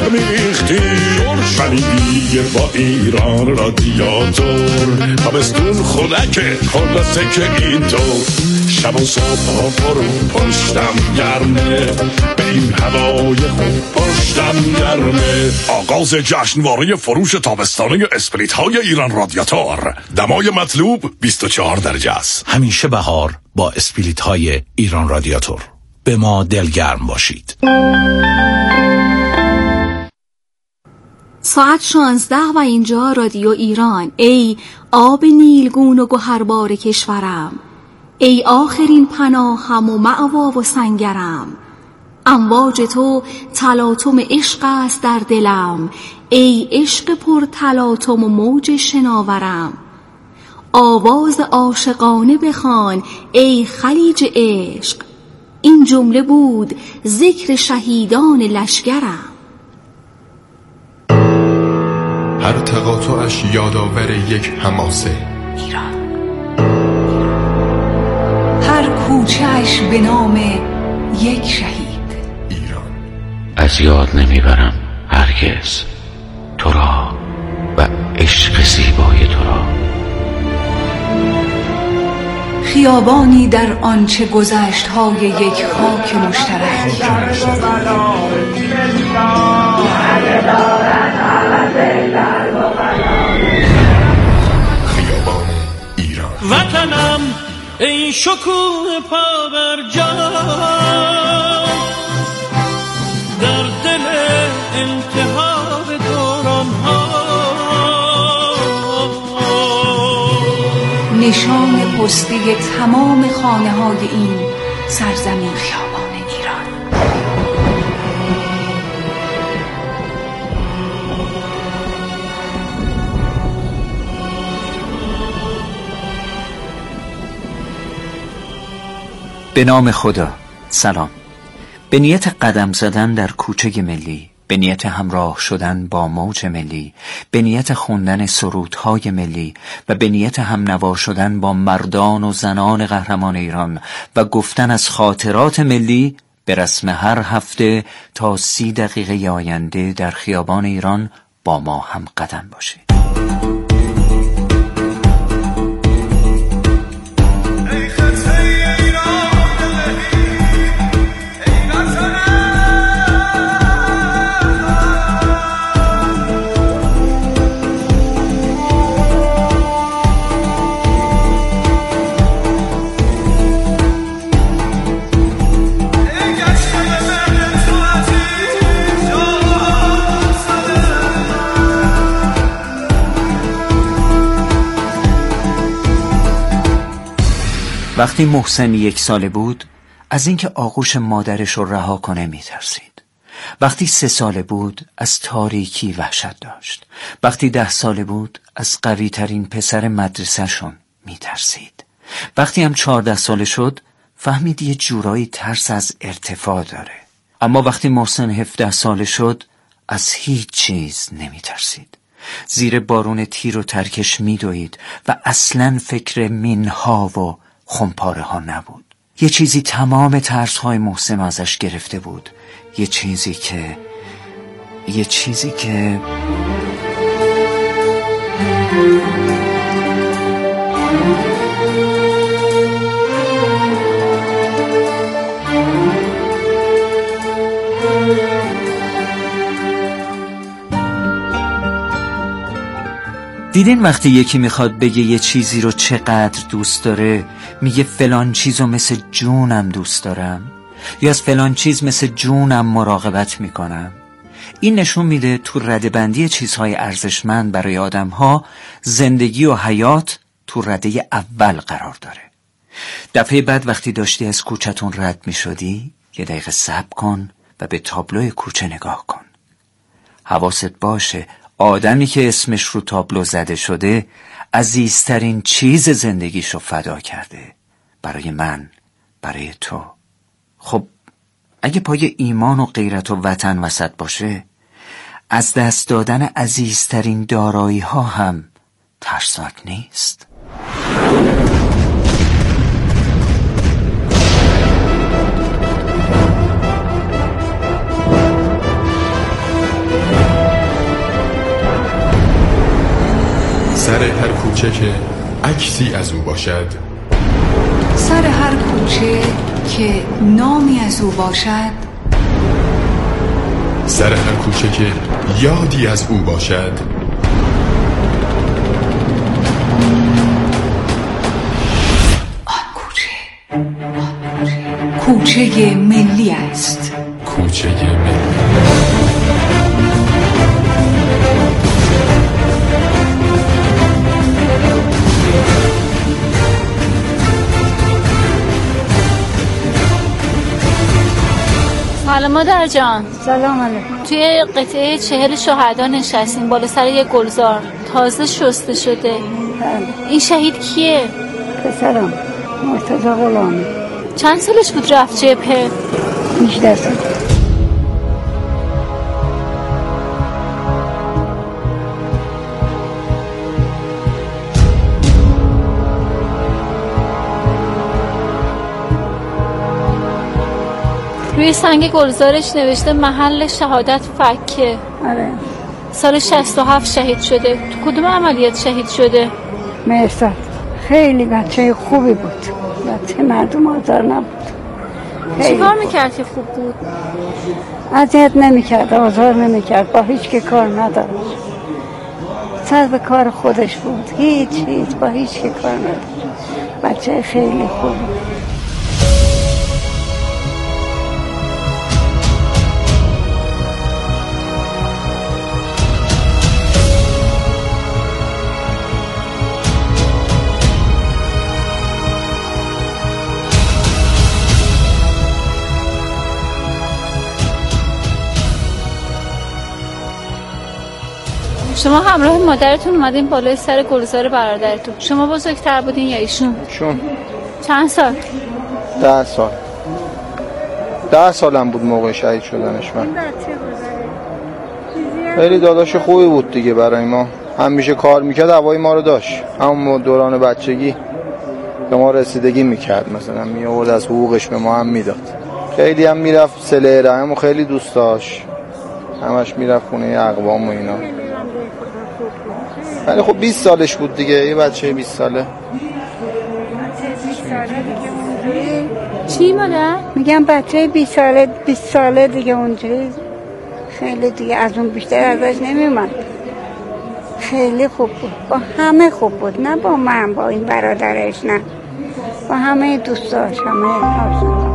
برمیختی ولی دیگه با ایران رادیاتور تابستون خودکه خلاصه که اینطور شب و صبح برو پشتم گرمه به این هوای خوب پشتم گرمه. آغاز جشنواره فروش تابستانه اسپریت های ایران رادیاتور. دمای مطلوب 24 درجه است. همیشه بهار با اسپریت های ایران رادیاتور. به ما دلگرم باشید. ساعت 16 و اینجا رادیو ایران. ای آب نیلگون و گوهربار کشورم، ای آخرین پناهم و مأوا و سنگرم، امواج تو تلاطم عشق است در دلم، ای عشق پر تلاطم و موج شناورم. آواز عاشقانه بخوان ای خلیج عشق، این جمله بود ذکر شهیدان لشکرم. هر تقاطعش یادآور یک حماسه ایران، هر کوچه‌اش به نام یک شهید ایران. از یاد نمیبرم هرگز تو را و عشق زیبای تو را. خیابانی در آنچه گذشت های یک خاک مشترک. خیابان ایران. وطنم ای شکوه پا بر جا، در دل انتحار دوران ها، نشان پستی تمام خانه های این سرزمین خیابان ایران. به نام خدا. سلام. به نیت قدم زدن در کوچه ملی، به نیت همراه شدن با موج ملی، به نیت خوندن سرودهای ملی و به نیت همنوا شدن با مردان و زنان قهرمان ایران و گفتن از خاطرات ملی، به رسم هر هفته تا 30 دقیقه آینده در خیابان ایران با ما هم قدم باشید. وقتی محسن 1 ساله بود از اینکه آغوش مادرش رو رها کنه میترسید. وقتی 3 ساله بود از تاریکی وحشت داشت. وقتی 10 ساله بود از قوی ترین پسر مدرسه‌شون میترسید. وقتی هم 14 ساله شد فهمید یه جورایی ترس از ارتفاع داره. اما وقتی محسن 17 ساله شد از هیچ چیز نمیترسید. زیر بارون تیر و ترکش میدوید و اصلاً فکر مینها و خمپاره ها نبود. یه چیزی تمام ترس های محسن ازش گرفته بود. یه چیزی که دیدین وقتی یکی میخواد بگه یه چیزی رو چقدر دوست داره میگه فلان چیزو مثل جونم دوست دارم یا از فلان چیز مثل جونم مراقبت میکنم. این نشون میده تو ردبندی چیزهای ارزشمند برای آدمها زندگی و حیات تو رده اول قرار داره. دفعه بعد وقتی داشتی از کوچه‌تون رد میشدی 1 دقیقه صبر کن و به تابلوی کوچه نگاه کن. حواست باشه آدمی که اسمش رو تابلو زده شده عزیزترین چیز زندگیشو فدا کرده برای من، برای تو. خب اگه پای ایمان و غیرت و وطن وسط باشه از دست دادن عزیزترین دارایی ها هم ترسناک نیست. سر هر کوچه که عکسی از او باشد، سر هر کوچه که نامی از او باشد، سر هر کوچه که یادی از او باشد، کوچه ملی است. کوچه ملی. سلام مادر جان. سلام علیکم. توی قطعه 40 شهدا نشستیم بالا سر یه گلزار، تازه شسته شده. این شهید کیه؟ پسرم مرتضی غلامی. چند سالش بود رفت جبهه؟ 18 سال. روی سنگ گلزارش نوشته محل شهادت فکه. آره. سال 67 شهید شده. تو کدوم عملیات شهید شده؟ مرسد. خیلی بچه خوبی بود، بچه مردم آزار نبود. چی کار میکرد که خوب بود؟ اذیت نمیکرد، آزار نمیکرد، با هیچ که کار نداشت، سر به کار خودش بود، هیچ با هیچ که کار نداشت. بچه خیلی خوبی. شما همراه مادرتون اومدین بالای سر گلزار برادرتون. شما بزرگتر بودین یا ایشون؟ چون چند سال؟ 10 سال. 10 سالم بود موقع شهید شدنش. من خیلی داداش خوبی بود دیگه برای ما، همیشه کار میکرد، هوای ما رو داشت. اما دوران بچگی به ما رسیدگی میکرد، مثلا میآورد از حقوقش به ما هم میداد. خیلی هم میرفت صله رحم و خیلی دوست داشت، همش میرفت خونه اقوام و اینا. ولی خب 20 سالش بود دیگه، یه بچه 20 ساله. چی مادر؟ میگم بچه 20 ساله دیگه اونجوری، خیلی دیگه از اون بیشتر ازش نمیومد. خیلی خوب بود، با همه خوب بود، نه با من، با این برادرش، نه با همه دوستاش، همه آشناهاش.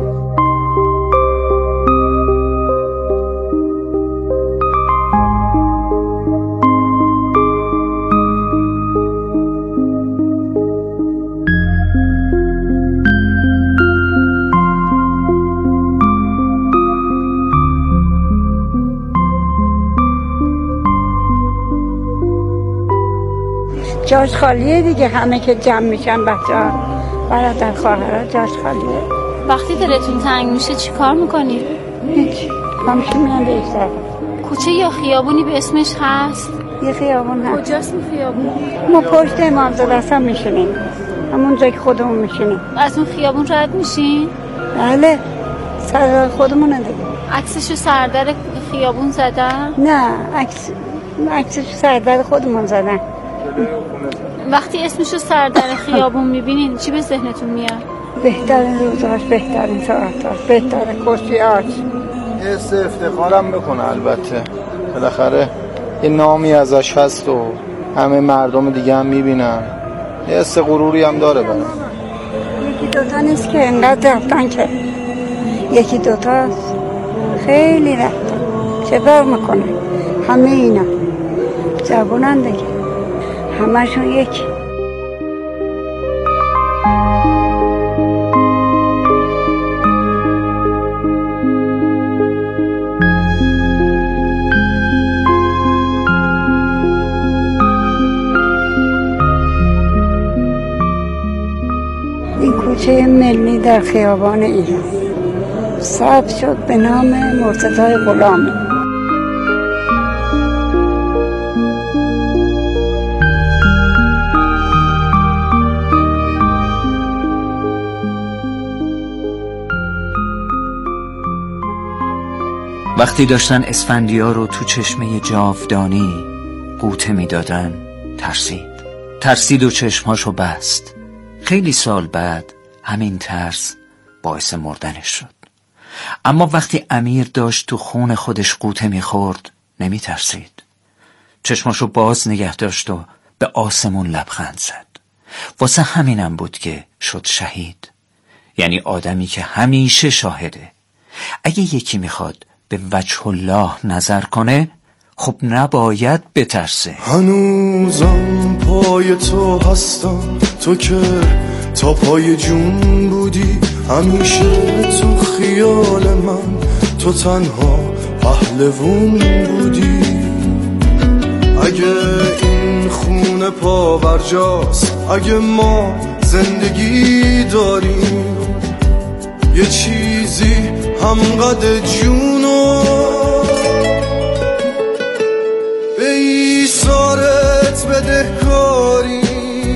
جاش خالیه دیگه، همه که جمع میشن بچه‌ها، برادر خواهرها، جاش خالیه. وقتی دلتون تنگ میشه چی کار میکنید؟ هیچ، همیشه میان به ایستاد. کوچه یا خیابونی به اسمش هست؟ یه خیابون هست. کجاست این خیابون؟ ما پشت امامزاده هستم میشینیم، همون جایی که خودمون میشینیم. از اون خیابون رد میشین؟ بله، سردر خودمونه دیگه. عکسشو سردر خیابون زدن؟ نه، عکسشو سردر خودمون زدن. وقتی اسمشو سردر خیابون میبینین چی به ذهنتون میاد؟ بهترین روزاش، بهترین ساعتاش، بهترین کشتیاش. یه افتخارم بکنه البته، بالاخره یه نامی ازش هست و همه مردم دیگه هم میبینن، یه حس غروری هم داره برام. یکی دوتا نیست که انقدر رفتن، که یکی دوتاست، خیلی رفتن. چه کار میکنه؟ همه اینا جوانن دیگه، همشون یکی. این کوچه ملی در خیابان ایران ثبت شد به نام مرتضی غلامی. وقتی داشتن اسفندیار رو تو چشمه جاودانی قوطه میدادن، ترسید و چشماشو بست. خیلی سال بعد همین ترس باعث مردنش شد. اما وقتی امیر داشت تو خون خودش غوطه میخورد نمی ترسید. چشماشو باز نگه داشت و به آسمون لبخند زد. واسه همینم بود که شد شهید. یعنی آدمی که همیشه شاهده. اگه یکی میخواد به وجه الله نظر کنه خب نباید بترسه. هنوزم پای تو هستم، تو که تا پای جون بودی، همیشه تو خیال من تو تنها پهلوون بودی. اگه این خونه پاورجاست، اگه ما زندگی داریم، یه چیزی همقدر جونو به ایثارت بدهکاریم.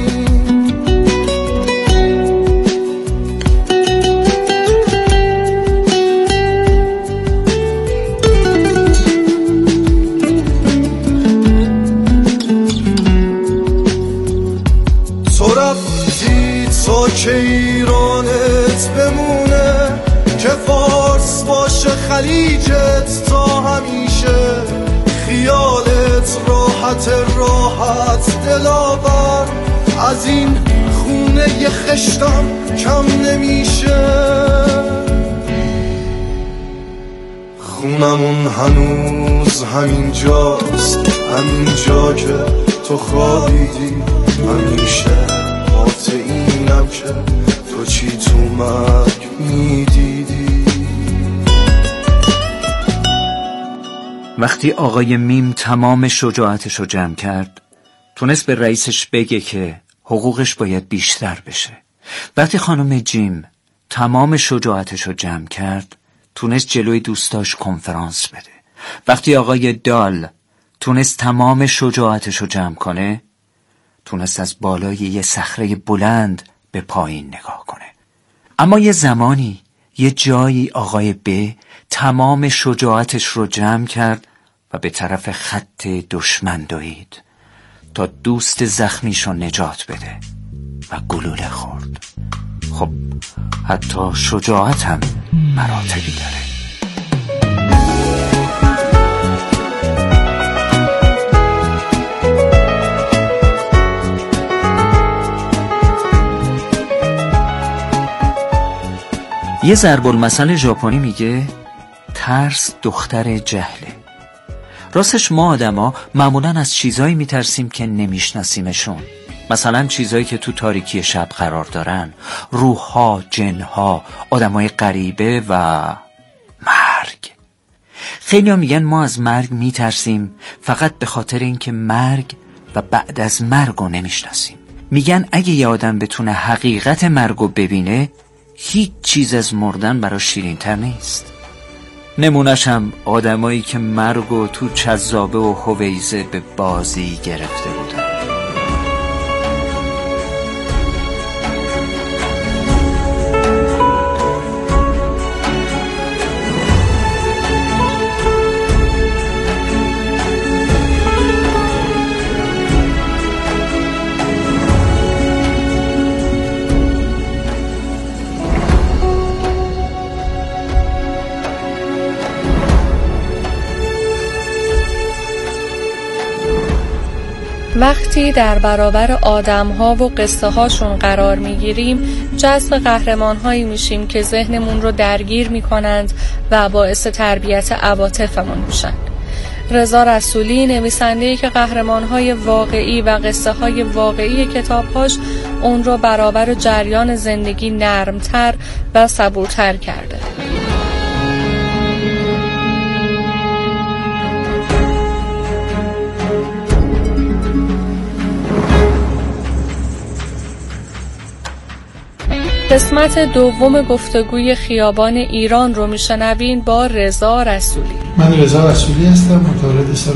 تو رفتی تا که ایرانت بمونه، که فارس باشه خلیجت تا همیشه، خیالت راحت دلاور، از این خونه یه خشتم کم نمیشه. خونمون هنوز همین جاست، همین جا که تو خوابیدی، همیشه قاطع اینم که تو چی تو مرگ میدیدی. وقتی آقای میم تمام شجاعتش رو جمع کرد تونست به رئیسش بگه که حقوقش باید بیشتر بشه. وقتی خانم جیم تمام شجاعتش رو جمع کرد تونست جلوی دوستاش کنفرانس بده. وقتی آقای دال تونست تمام شجاعتش رو جمع کنه تونست از بالای یه صخره بلند به پایین نگاه کنه. اما یه زمانی یه جایی آقای ب تمام شجاعتش رو جمع کرد و به طرف خط دشمن دوید تا دوست زخمیش رو نجات بده و گلوله خورد. خب حتی شجاعت هم مراتبی داره. یه ضرب المثل ژاپنی میگه ترس دختر جهله. راستش ما آدما معمولاً از چیزایی میترسیم که نمیشناسیمشون. مثلا چیزایی که تو تاریکی شب قرار دارن، روح‌ها، جن‌ها، آدمای غریبه و مرگ. خیلی‌ها میگن ما از مرگ میترسیم فقط به خاطر اینکه مرگ و بعد از مرگ رو نمیشناسیم. میگن اگه یه آدم بتونه حقیقت مرگ رو ببینه هیچ چیز از مردن براش شیرین‌تر نیست. نمونش هم آدمایی که مرگو تو چذابه و هویزه به بازی گرفته بودن. وقتی در برابر آدم‌ها و قصه‌هاشون قرار می‌گیریم جذب قهرمان‌هایی میشیم که ذهنمون رو درگیر می‌کنند و باعث تربیت عواطفمون میشن. رضا رسولی نویسنده‌ای که قهرمان‌های واقعی و قصه‌های واقعی کتاب‌هاش اون رو برابر جریان زندگی نرم‌تر و صبورتر کرده. قسمت دوم گفتگوی خیابان ایران رو میشنوین با رضا رسولی. من رضا رسولی هستم، متولد سال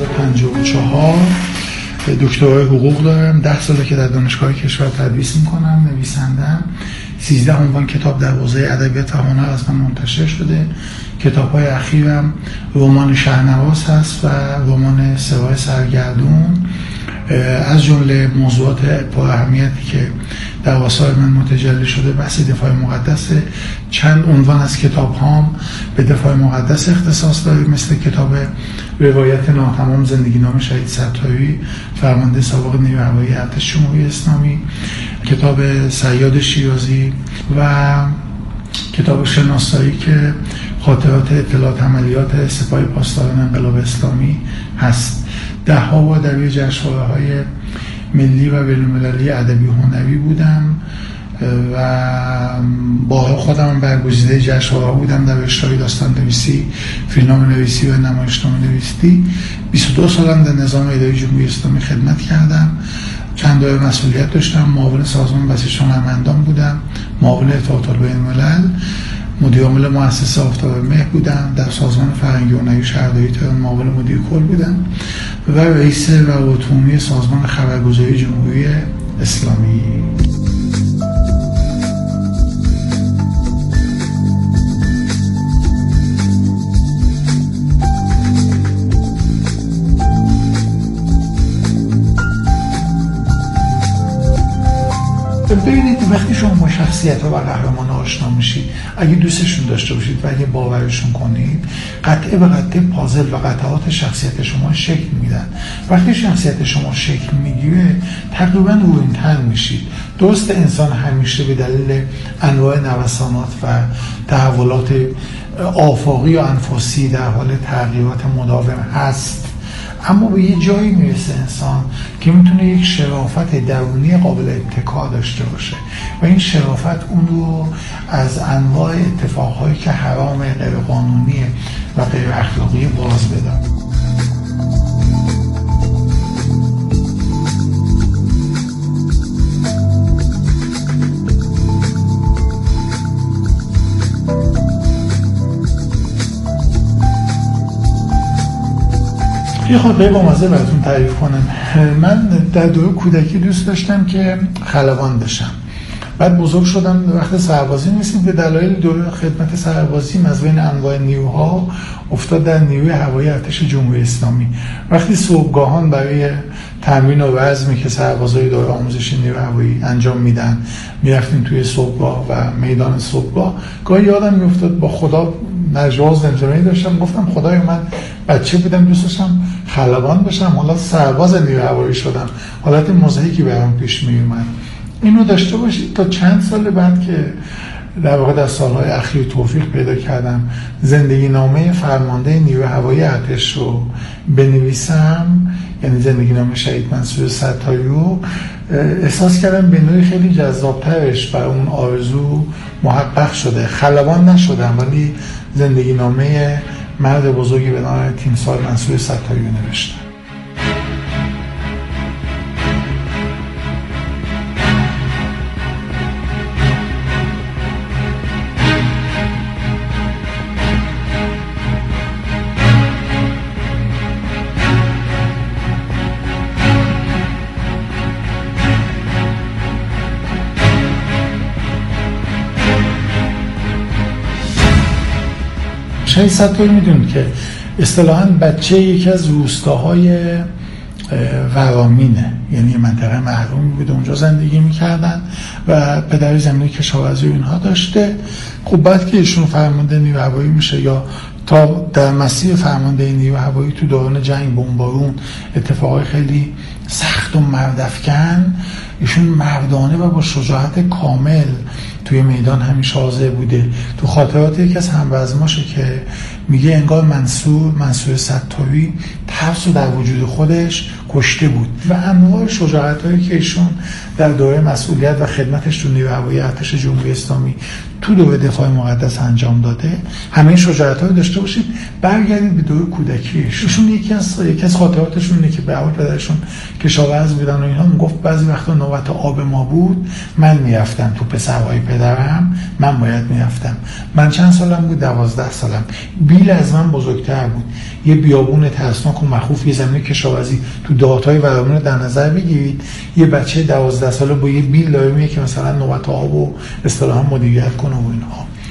54، دکترای حقوق دارم، 10 ساله که در دانشگاه کشور تدریس میکنم، نویسندم. 13 عنوان کتاب در حوزه ادبیات و هنر از من منتشر شده. کتاب‌های اخیرم رمان شهنواز هست و رمان سوای سرگردون از جمله موضوعات با اهمیتی که در آثار من متجلی شده بحث دفاع مقدس. چند عنوان از کتاب هام به دفاع مقدس اختصاص داره، مثل کتاب روایت ناتمام زندگی نام شهید ستایی فرمانده سابق نیروی هوایی ارتش جمهوری اسلامی، کتاب صیاد شیرازی و کتاب شناسایی که خاطرات اطلاعات عملیات سپاه پاسداران انقلاب اسلامی هست. 10 و در جشنواره‌های ملی و بین‌المللی ادبی هنری بودم و با خودم برگزیده جشنواره‌ها بودم در رشته‌های داستان نویسی، فیلمنامه نویسی و نمایشنامه نویسی. 22 سالم در نظام اداری جمهوری اسلامی خدمت کردم. چند دوره مسئولیت داشتم. معاون سازمان بسیج هنرمندان بودم، معاون ارتباطات بین‌الملل، مدیر عامل مؤسسه آفتاب مهر بودم، در سازمان فرهنگی و هنری شهرداری تهران معاون مدیر کل بودم و رئیس روابط عمومی سازمان خبرگزاری جمهوری اسلامی. ببینید وقتی شما با شخصیت و قهرمان آشنا میشید، اگه دوستشون داشته باشید و اگه باورشون کنید، قطعه به قطعه پازل و قطعات شخصیت شما شکل میدن. وقتی شخصیت شما شکل میگیره تقریبا رویین‌تر میشید. درست انسان همیشه به دلیل انواع نوسانات و تحولات آفاقی و انفاسی در حال تغییرات مداوم هست، اما به یه جایی میرسه انسان که میتونه یک شرافت درونی قابل اتکا داشته باشه و این شرافت اون رو از انواع اتفاقهایی که حرام، غیرقانونی و غیر اخلاقی باز بدن. یه خاطره با مزه براتون تعریف کنم. من در دوره کودکی دوست داشتم که خلبان بشم. بعد بزرگ شدم، وقت سربازی می‌رسید، به دلایل دوره خدمت سربازی از بین انواع نیروها افتاد در نیروی هوایی ارتش جمهوری اسلامی. وقتی صبحگاهان برای تمرین و وزمی که سربازای دوره آموزشی نیروی هوایی انجام میدن میرفتیم توی صبحگاه و میدان صبحگاه، گاهی یادم میافتاد با خدا نجوا زمزمه‌ای داشتم، گفتم خدای من بچه بودم دوست داشتم خلبان بشم، حالا سرباز نیروی هوایی شدم، حالت مضحکی برام پیش میومد. اینو داشته باشید تا چند سال بعد که در واقع در سالهای اخیر توفیق پیدا کردم زندگی نامه فرمانده نیروی هوایی ارتش رو بنویسم، یعنی زندگی نامه شهید منصور ستایی رو، احساس کردم به نوعی خیلی جذابترش برای اون آرزو محقق شده. خلبان نشدم ولی زندگی نامه مرد بزرگی به نام تیمسار منصور ستایی رو نوشتم. شهید ستایی میدونید که اصطلاحاً بچه یکی از روستاهای ورامینه، یعنی منطقه محرومی بوده، اونجا زندگی میکردن و پدری زمینه کشاورزی و اینها داشته. خب بعد که ایشون فرمانده نیروی هوایی میشه یا تا در مسیر فرمانده نیروی هوایی تو دوران جنگ بمبارون اتفاقای خیلی سخت و مردافکن، ایشون مردانه و با شجاعت کامل توی میدان همیشه حاضر بوده. تو خاطرات یکی از هموزماشه که میگه انگار منصور ستایی ترس رو در وجود خودش کشته بود و انواع شجاعتایی که ایشون در دوره مسئولیت و خدمتش تو نیروی هوایی ارتش جمهوری اسلامی تو دوره دفاع مقدس انجام داده، همه شجاعت‌ها رو داشته باشید. برگردید به دوره کودکیش. ایشون یکی از خاطراتشون اینه که به علاوه پدرشون کشاورز بودن و اینها، میگفت بعضی وقتا نوبت آب ما بود من میرفتم تو پسرهای پدرم، من باید میرفتم. من چند سالم بود؟ 12 سالم. بیل از من بزرگتر بود. یه بیابون ترسناک و مخوف، یه زمین کشاورزی تو دهات‌های ورامین در نظر بگیرید. یه بچه 12 ساله با یه بیل داره میگه که مثلا نوبت آب و اصطلاحاً مدیریت کنه و اینها.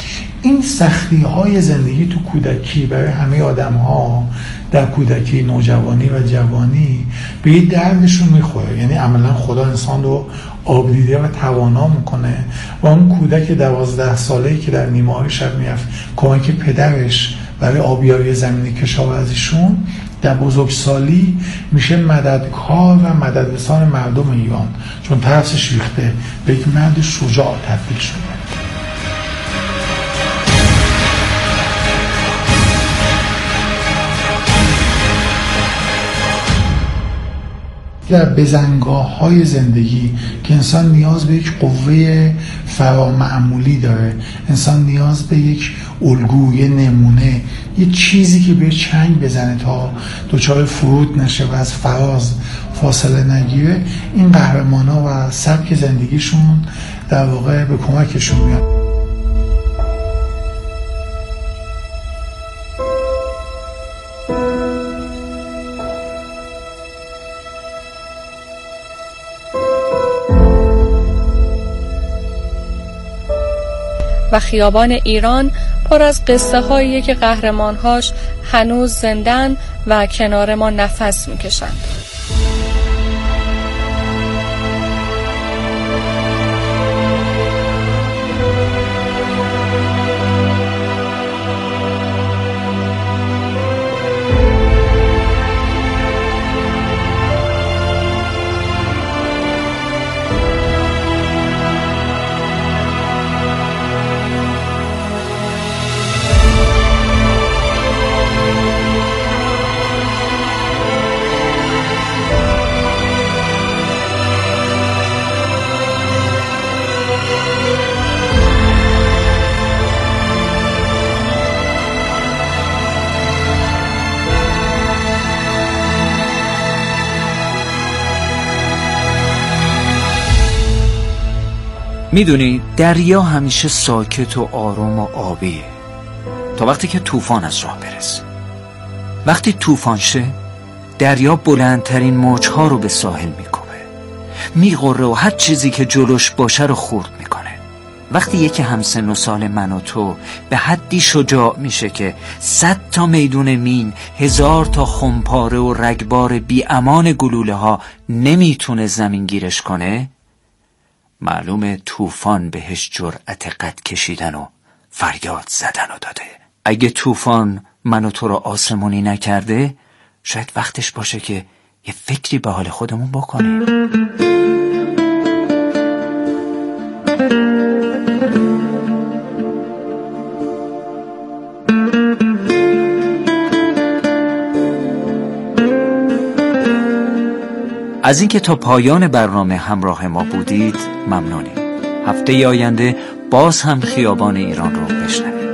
این سختی های زندگی تو کودکی برای همه آدم ها در کودکی، نوجوانی و جوانی به یه دردشون میخوره. یعنی عملا خدا انسان رو آبدیده و توانا میکنه و اون کودک 12 ساله‌ای که در نیمه‌های شب میرفت کمک پدرش برای آبیاری زمین کشاورزیشون، در بزرگسالی میشه مددکار و مددرسان مردم ایران، چون ترسش ریخته به یک مرد شجاع تبدیل شده. در بزنگاه‌های زندگی که انسان نیاز به یک قوه فرامعمولی داره، انسان نیاز به یک الگو، یه نمونه، یه چیزی که به چنگ بزنه تا دچار فرود نشه و از فراز فاصله نگیره، این قهرمانا و سبک زندگیشون در واقع به کمکشون میاد. و خیابان ایران پر از قصه هاییه که قهرمانهاش هنوز زندن و کنار ما نفس میکشند. میدونی دریا همیشه ساکت و آروم و آبیه تا وقتی که طوفان از راه برسه. وقتی طوفان شه دریا بلندترین موجها رو به ساحل میکوبه، میغره و هر چیزی که جلوش باشه رو خورد میکنه. وقتی یکی همسن و سال من و تو به حدی شجاع میشه که 100 تا میدون مین، 1000 تا خمپاره و رگبار بی امان گلوله ها نمیتونه زمین گیرش کنه، معلومه طوفان بهش جرأت قد کشیدن و فریاد زدن رو داده. اگه طوفان من و تو رو آسمونی نکرده، شاید وقتش باشه که یه فکری به حال خودمون بکنیم. از اینکه تا پایان برنامه همراه ما بودید ممنونیم. هفته آینده باز هم خیابان ایران رو بشنوید.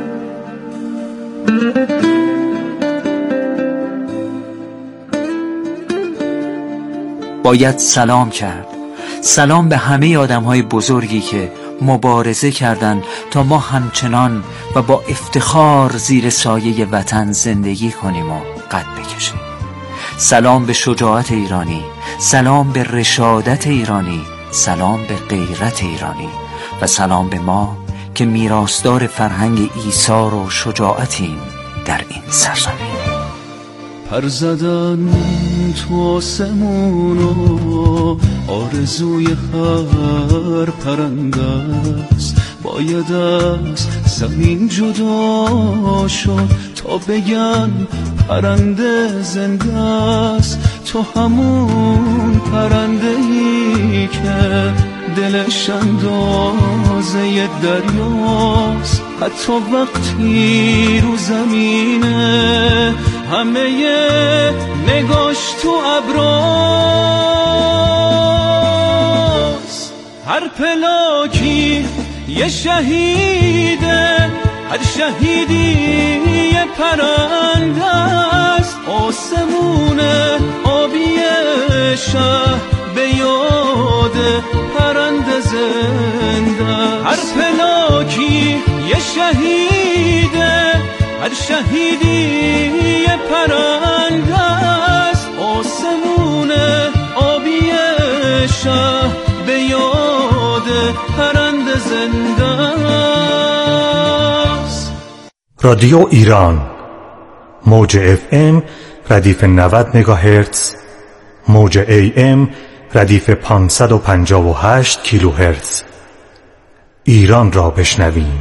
باید سلام کرد، سلام به همه آدم‌های بزرگی که مبارزه کردند تا ما همچنان و با افتخار زیر سایه وطن زندگی کنیم و قد بکشیم. سلام به شجاعت ایرانی، سلام به رشادت ایرانی، سلام به غیرت ایرانی و سلام به ما که میراثدار فرهنگ ایثار و شجاعتیم در این سرزمین. پر زدن تو آسمون و آرزوی هر پرنده است، باید از زمین جدا شد تا بگن پرنده زنده است. تو همون پرنده ای که دلش اندازه دریاست، حتی وقتی رو زمینه همه نگاش تو ابراست. هر پلاکی یه شهیده، هر شهیدی یه پرنده است. آسمون آبی شهر به یاد پرنده زنده. هر پلاکی یه شهیده، هر شهیدی یه پرنده است. آسمون آبی شهر به یاد پرنده زنده. رادیو ایران، موج FM ردیف 90 مگاهرتز، موج AM ردیف 558 کیلوهرتز. ایران را بشنویم.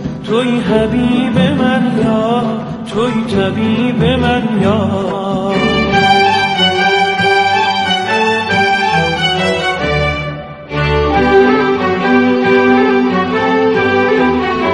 توی حبیب من یار، توی طبیب من یار.